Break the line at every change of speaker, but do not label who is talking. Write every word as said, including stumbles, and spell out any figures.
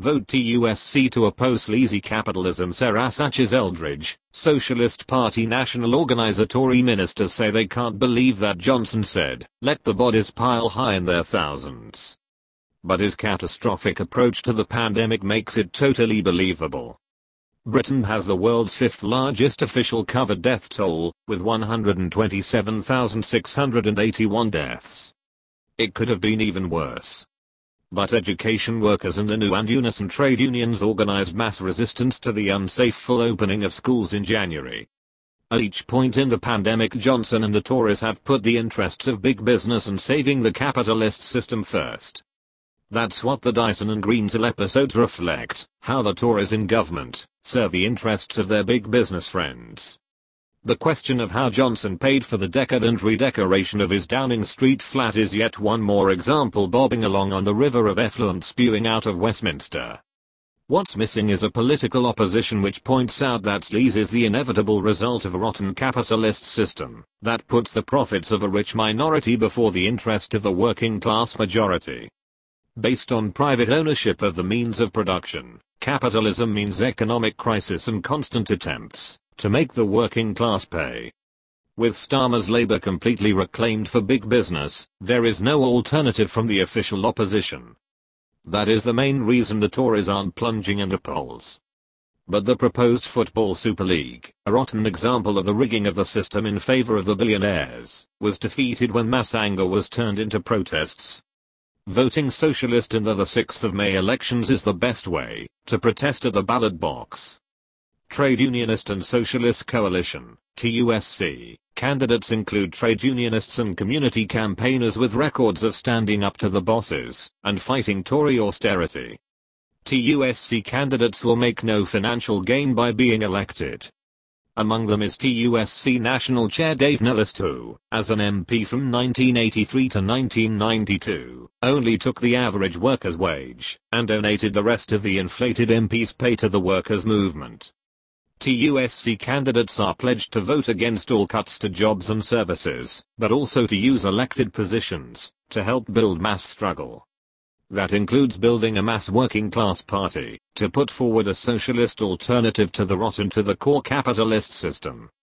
Vote T U S C to oppose sleazy capitalism. Sarah Sanchez Eldridge, Socialist Party National Organizer. Tory ministers say they can't believe that Johnson said, "Let the bodies pile high in their thousands." But his catastrophic approach to the pandemic makes it totally believable. Britain has the world's fifth largest official covered death toll, with one hundred twenty-seven thousand six hundred eighty-one deaths. It could have been even worse. But education workers and the N U and Unison trade unions organized mass resistance to the unsafe full opening of schools in January. At each point in the pandemic, Johnson and the Tories have put the interests of big business and saving the capitalist system first. That's what the Dyson and Greensill episodes reflect, how the Tories in government serve the interests of their big business friends. The question of how Johnson paid for the decadent redecoration of his Downing Street flat is yet one more example bobbing along on the river of effluent spewing out of Westminster. What's missing is a political opposition which points out that sleaze is the inevitable result of a rotten capitalist system that puts the profits of a rich minority before the interest of the working class majority. Based on private ownership of the means of production, capitalism means economic crisis and constant attempts to make the working class pay. With Starmer's Labour completely reclaimed for big business, there is no alternative from the official opposition. That is the main reason the Tories aren't plunging in the polls. But the proposed Football Super League, a rotten example of the rigging of the system in favour of the billionaires, was defeated when mass anger was turned into protests. Voting socialist in the, the sixth of May elections is the best way to protest at the ballot box. Trade Unionist and Socialist Coalition, T U S C, candidates include trade unionists and community campaigners with records of standing up to the bosses and fighting Tory austerity. T U S C candidates will make no financial gain by being elected. Among them is T U S C National Chair Dave Nellist, who, as an M P from nineteen eighty-three to nineteen ninety-two, only took the average worker's wage and donated the rest of the inflated M P's pay to the workers' movement. T U S C candidates are pledged to vote against all cuts to jobs and services, but also to use elected positions to help build mass struggle. That includes building a mass working class party to put forward a socialist alternative to the rotten to the core capitalist system.